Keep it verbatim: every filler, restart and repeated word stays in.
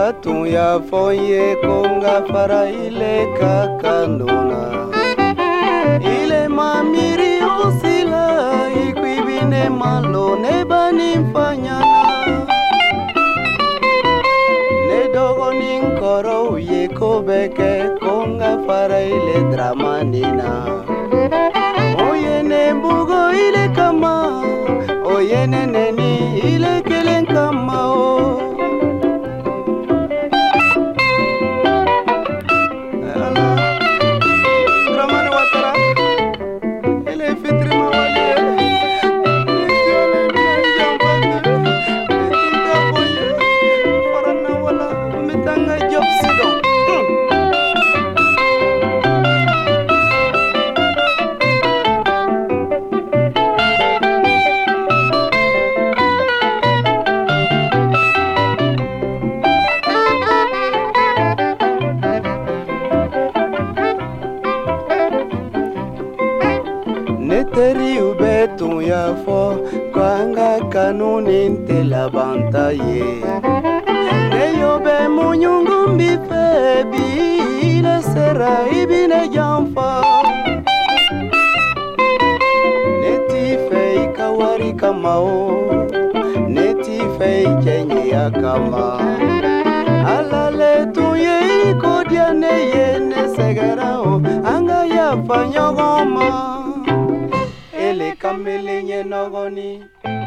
batu ya foye konga fara ile kakandona ile mamiri usila ikuibine malone bani mfanyana ne dogo ninkoro ye kobeke konga fara ile dramanina oye ne mbugo ile kama oye ne neni ile kelen kama o Neteri ubetu ya fo kwanga kanuni ntela bantaye Neyo be munyungu mbife bile sera ibine jamfa Neti fei kawari kamao Neti fei chenye ya kama Alale tuye ikodia neye nesegerao Anga ya fanyogoma Ele kamele nye nogoni